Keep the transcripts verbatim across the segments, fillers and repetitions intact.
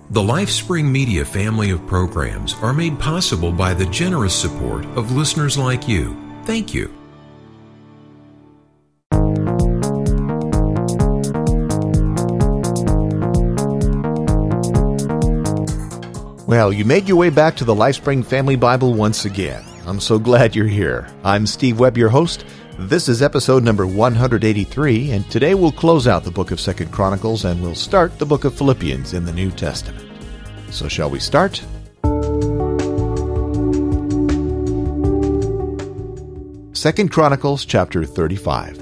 The LifeSpring Media family of programs are made possible by the generous support of listeners like you. Thank you. Well, you made your way back to the LifeSpring Family Bible once again. I'm so glad you're here. I'm Steve Webb, your host. This is episode number one hundred eighty-three, and today we'll close out the book of Second Chronicles and we'll start the book of Philippians in the New Testament. So shall we start? Second Chronicles chapter thirty-five.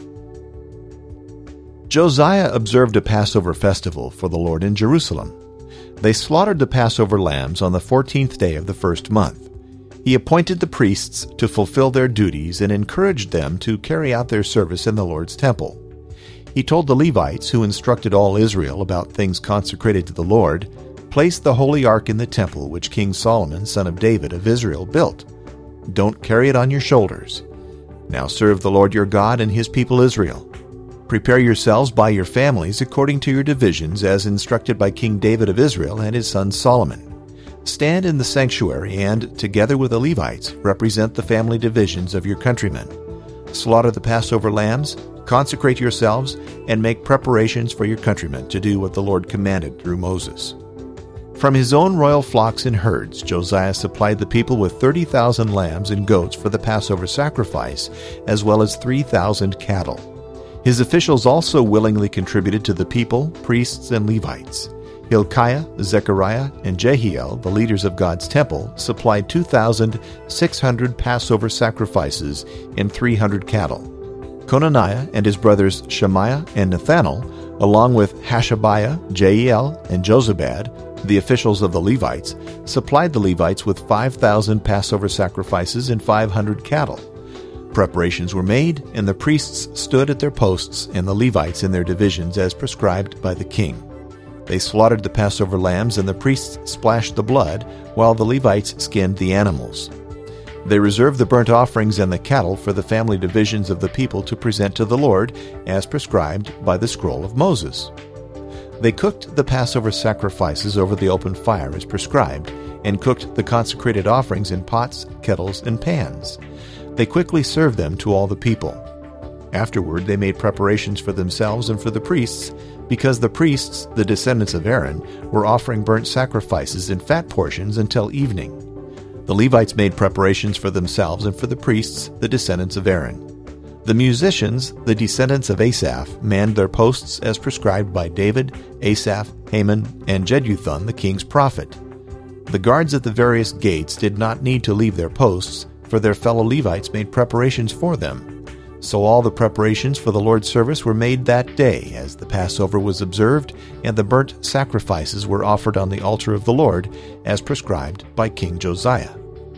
Josiah observed a Passover festival for the Lord in Jerusalem. They slaughtered the Passover lambs on the fourteenth day of the first month. He appointed the priests to fulfill their duties and encouraged them to carry out their service in the Lord's temple. He told the Levites, who instructed all Israel about things consecrated to the Lord, place the holy ark in the temple which King Solomon, son of David of Israel, built. Don't carry it on your shoulders. Now serve the Lord your God and his people Israel. Prepare yourselves by your families according to your divisions as instructed by King David of Israel and his son Solomon. Stand in the sanctuary and, together with the Levites, represent the family divisions of your countrymen. Slaughter the Passover lambs, consecrate yourselves, and make preparations for your countrymen to do what the Lord commanded through Moses. From his own royal flocks and herds, Josiah supplied the people with thirty thousand lambs and goats for the Passover sacrifice, as well as three thousand cattle. His officials also willingly contributed to the people, priests, and Levites. Hilkiah, Zechariah, and Jehiel, the leaders of God's temple, supplied two thousand six hundred Passover sacrifices and three hundred cattle. Conaniah and his brothers Shemaiah and Nethanel, along with Hashabiah, Jeiel, and Jozabad, the officials of the Levites, supplied the Levites with five thousand Passover sacrifices and five hundred cattle. Preparations were made, and the priests stood at their posts and the Levites in their divisions as prescribed by the king. They slaughtered the Passover lambs, and the priests splashed the blood, while the Levites skinned the animals. They reserved the burnt offerings and the cattle for the family divisions of the people to present to the Lord, as prescribed by the scroll of Moses. They cooked the Passover sacrifices over the open fire as prescribed, and cooked the consecrated offerings in pots, kettles, and pans. They quickly served them to all the people. Afterward, they made preparations for themselves and for the priests, because the priests, the descendants of Aaron, were offering burnt sacrifices in fat portions until evening. The Levites made preparations for themselves and for the priests, the descendants of Aaron. The musicians, the descendants of Asaph, manned their posts as prescribed by David, Asaph, Heman, and Jeduthun, the king's prophet. The guards at the various gates did not need to leave their posts, for their fellow Levites made preparations for them. So all the preparations for the Lord's service were made that day, as the Passover was observed, and the burnt sacrifices were offered on the altar of the Lord, as prescribed by King Josiah.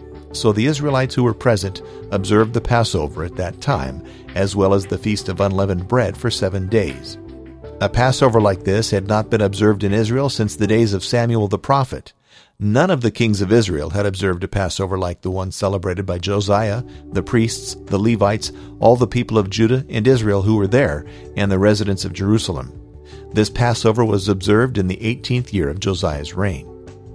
So the Israelites who were present observed the Passover at that time, as well as the Feast of Unleavened Bread for seven days. A Passover like this had not been observed in Israel since the days of Samuel the prophet. None of the kings of Israel had observed a Passover like the one celebrated by Josiah, the priests, the Levites, all the people of Judah and Israel who were there, and the residents of Jerusalem. This Passover was observed in the eighteenth year of Josiah's reign.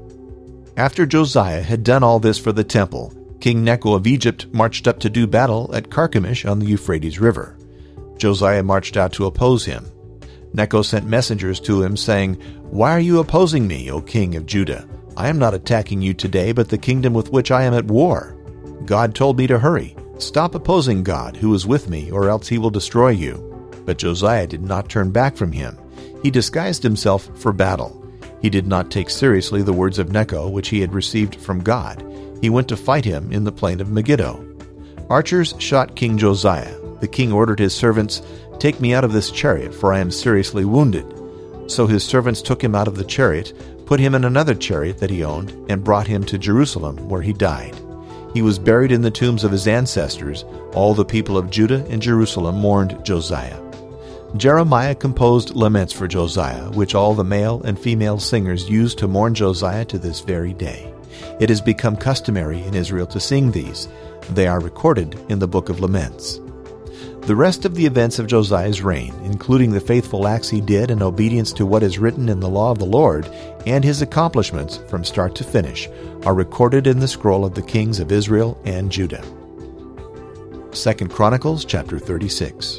After Josiah had done all this for the temple, King Necho of Egypt marched up to do battle at Carchemish on the Euphrates River. Josiah marched out to oppose him. Necho sent messengers to him, saying, "Why are you opposing me, O king of Judah? I am not attacking you today, but the kingdom with which I am at war. God told me to hurry. Stop opposing God, who is with me, or else he will destroy you." But Josiah did not turn back from him. He disguised himself for battle. He did not take seriously the words of Necho, which he had received from God. He went to fight him in the plain of Megiddo. Archers shot King Josiah. The king ordered his servants, "Take me out of this chariot, for I am seriously wounded." So his servants took him out of the chariot, put him in another chariot that he owned, and brought him to Jerusalem, where he died. He was buried in the tombs of his ancestors. All the people of Judah and Jerusalem mourned Josiah. Jeremiah composed laments for Josiah, which all the male and female singers use to mourn Josiah to this very day. It has become customary in Israel to sing these. They are recorded in the Book of Laments. The rest of the events of Josiah's reign, including the faithful acts he did in obedience to what is written in the law of the Lord, and his accomplishments from start to finish, are recorded in the scroll of the kings of Israel and Judah. Second Chronicles chapter thirty-six.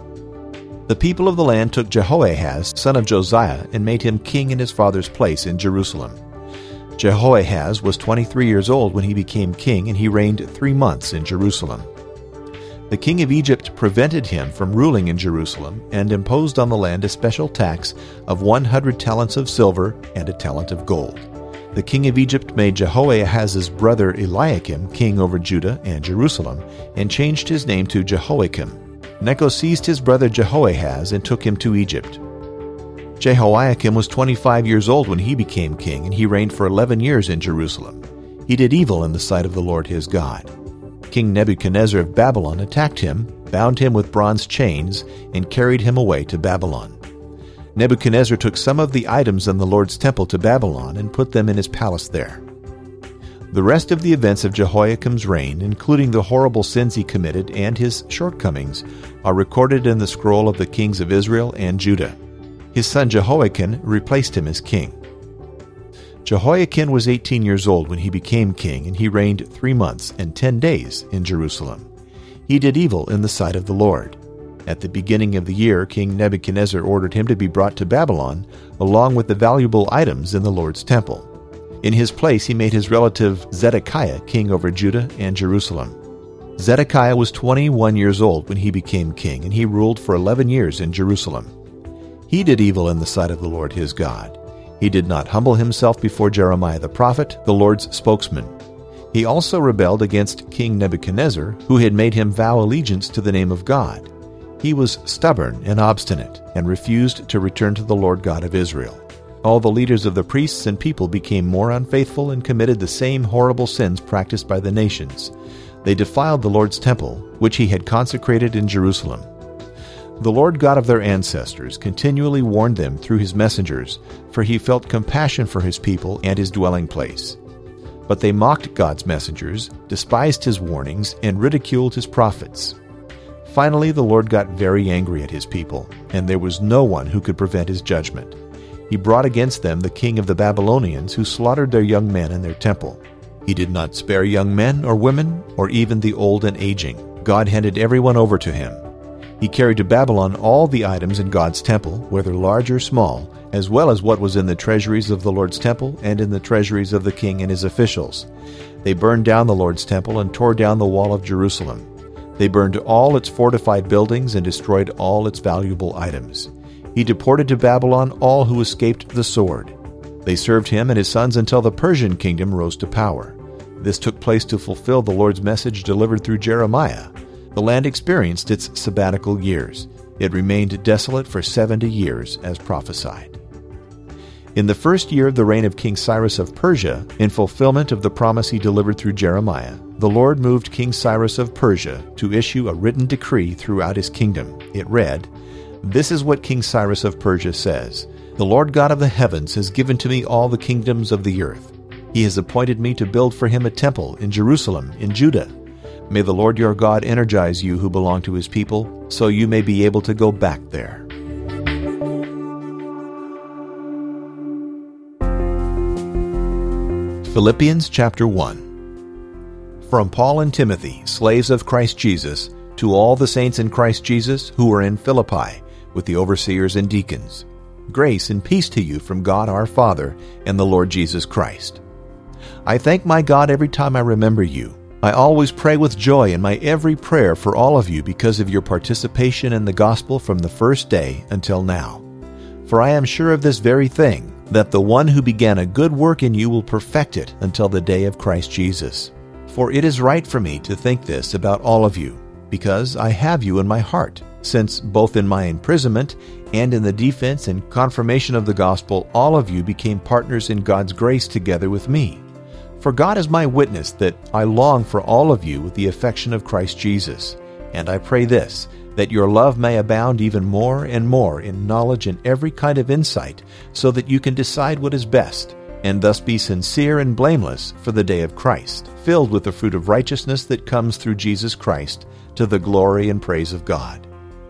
The people of the land took Jehoahaz, son of Josiah, and made him king in his father's place in Jerusalem. Jehoahaz was twenty-three years old when he became king, and he reigned three months in Jerusalem. The king of Egypt prevented him from ruling in Jerusalem and imposed on the land a special tax of one hundred talents of silver and a talent of gold. The king of Egypt made Jehoahaz's brother Eliakim king over Judah and Jerusalem, and changed his name to Jehoiakim. Necho seized his brother Jehoahaz and took him to Egypt. Jehoiakim was twenty-five years old when he became king, and he reigned for eleven years in Jerusalem. He did evil in the sight of the Lord his God. King Nebuchadnezzar of Babylon attacked him, bound him with bronze chains, and carried him away to Babylon. Nebuchadnezzar took some of the items in the Lord's temple to Babylon and put them in his palace there. The rest of the events of Jehoiakim's reign, including the horrible sins he committed and his shortcomings, are recorded in the scroll of the kings of Israel and Judah. His son Jehoiakim replaced him as king. Jehoiakim was eighteen years old when he became king, and he reigned three months and ten days in Jerusalem. He did evil in the sight of the Lord. At the beginning of the year, King Nebuchadnezzar ordered him to be brought to Babylon, along with the valuable items in the Lord's temple. In his place he made his relative Zedekiah king over Judah and Jerusalem. Zedekiah was twenty-one years old when he became king, and he ruled for eleven years in Jerusalem. He did evil in the sight of the Lord his God. He did not humble himself before Jeremiah the prophet, the Lord's spokesman. He also rebelled against King Nebuchadnezzar, who had made him vow allegiance to the name of God. He was stubborn and obstinate, and refused to return to the Lord God of Israel. All the leaders of the priests and people became more unfaithful and committed the same horrible sins practiced by the nations. They defiled the Lord's temple, which he had consecrated in Jerusalem. The Lord God of their ancestors continually warned them through his messengers, for he felt compassion for his people and his dwelling place. But they mocked God's messengers, despised his warnings, and ridiculed his prophets. Finally, the Lord got very angry at his people, and there was no one who could prevent his judgment. He brought against them the king of the Babylonians, who slaughtered their young men in their temple. He did not spare young men or women, or even the old and aging. God handed everyone over to him. He carried to Babylon all the items in God's temple, whether large or small, as well as what was in the treasuries of the Lord's temple and in the treasuries of the king and his officials. They burned down the Lord's temple and tore down the wall of Jerusalem. They burned all its fortified buildings and destroyed all its valuable items. He deported to Babylon all who escaped the sword. They served him and his sons until the Persian kingdom rose to power. This took place to fulfill the Lord's message delivered through Jeremiah. The land experienced its sabbatical years. It remained desolate for seventy years, as prophesied. In the first year of the reign of King Cyrus of Persia, in fulfillment of the promise he delivered through Jeremiah, the Lord moved King Cyrus of Persia to issue a written decree throughout his kingdom. It read, "This is what King Cyrus of Persia says, The Lord God of the heavens has given to me all the kingdoms of the earth. He has appointed me to build for him a temple in Jerusalem, in Judah. May the Lord your God energize you who belong to his people, so you may be able to go back there." Philippians chapter one. From Paul and Timothy, slaves of Christ Jesus, to all the saints in Christ Jesus who are in Philippi, with the overseers and deacons. Grace and peace to you from God our Father and the Lord Jesus Christ. I thank my God every time I remember you. I always pray with joy in my every prayer for all of you because of your participation in the gospel from the first day until now. For I am sure of this very thing, that the one who began a good work in you will perfect it until the day of Christ Jesus. For it is right for me to think this about all of you, because I have you in my heart, since both in my imprisonment and in the defense and confirmation of the gospel, all of you became partners in God's grace together with me. For God is my witness that I long for all of you with the affection of Christ Jesus. And I pray this, that your love may abound even more and more in knowledge and every kind of insight, so that you can decide what is best, and thus be sincere and blameless for the day of Christ, filled with the fruit of righteousness that comes through Jesus Christ, to the glory and praise of God.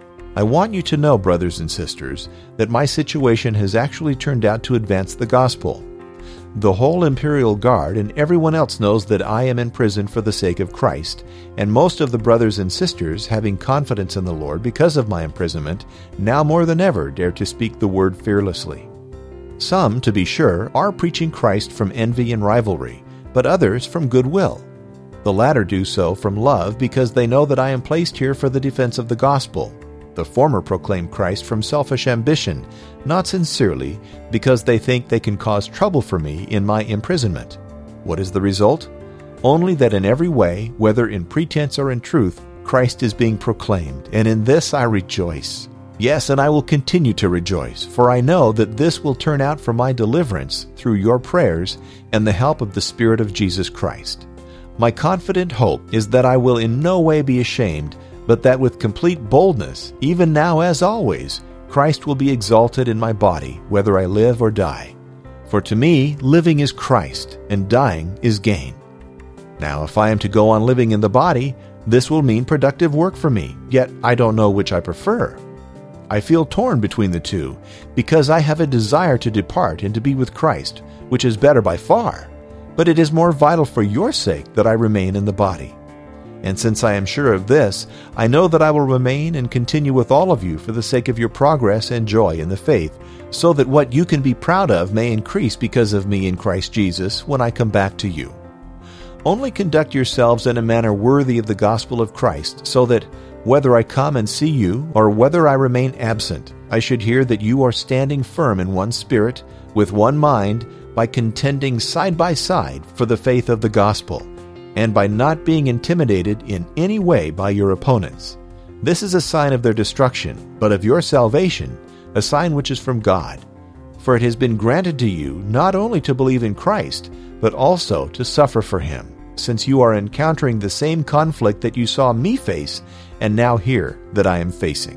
I want you to know, brothers and sisters, that my situation has actually turned out to advance the gospel. The whole Imperial Guard and everyone else knows that I am in prison for the sake of Christ, and most of the brothers and sisters, having confidence in the Lord because of my imprisonment, now more than ever dare to speak the word fearlessly. Some, to be sure, are preaching Christ from envy and rivalry, but others from goodwill. The latter do so from love because they know that I am placed here for the defense of the gospel. The former proclaim Christ from selfish ambition, not sincerely, because they think they can cause trouble for me in my imprisonment. What is the result? Only that in every way, whether in pretense or in truth, Christ is being proclaimed, and in this I rejoice. Yes, and I will continue to rejoice, for I know that this will turn out for my deliverance through your prayers and the help of the Spirit of Jesus Christ. My confident hope is that I will in no way be ashamed, but that with complete boldness, even now as always, Christ will be exalted in my body, whether I live or die. For to me, living is Christ, and dying is gain. Now, if I am to go on living in the body, this will mean productive work for me, yet I don't know which I prefer. I feel torn between the two, because I have a desire to depart and to be with Christ, which is better by far, but it is more vital for your sake that I remain in the body. And since I am sure of this, I know that I will remain and continue with all of you for the sake of your progress and joy in the faith, so that what you can be proud of may increase because of me in Christ Jesus when I come back to you. Only conduct yourselves in a manner worthy of the gospel of Christ, so that, whether I come and see you, or whether I remain absent, I should hear that you are standing firm in one spirit, with one mind, by contending side by side for the faith of the gospel, and by not being intimidated in any way by your opponents. This is a sign of their destruction, but of your salvation, a sign which is from God. For it has been granted to you not only to believe in Christ, but also to suffer for him, since you are encountering the same conflict that you saw me face, and now hear that I am facing.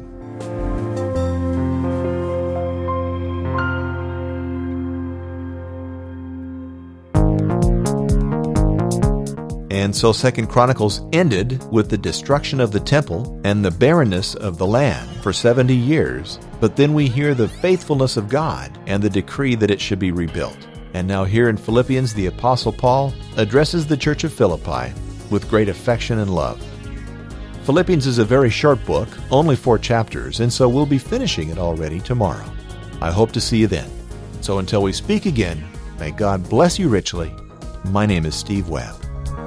And so Second Chronicles ended with the destruction of the temple and the barrenness of the land for seventy years. But then we hear the faithfulness of God and the decree that it should be rebuilt. And now here in Philippians, the Apostle Paul addresses the church of Philippi with great affection and love. Philippians is a very short book, only four chapters, and so we'll be finishing it already tomorrow. I hope to see you then. So until we speak again, may God bless you richly. My name is Steve Webb.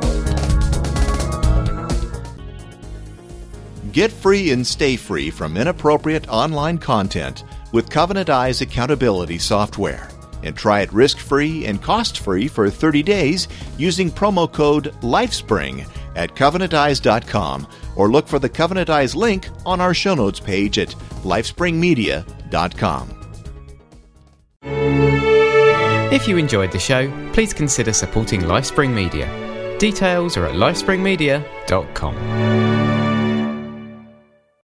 Get free and stay free from inappropriate online content with Covenant Eyes accountability software. And try it risk-free and cost-free for thirty days using promo code LIFESPRING at covenant eyes dot com, or look for the Covenant Eyes link on our show notes page at lifespring media dot com. If you enjoyed the show, please consider supporting LifeSpring Media. Details are at lifespring media dot com.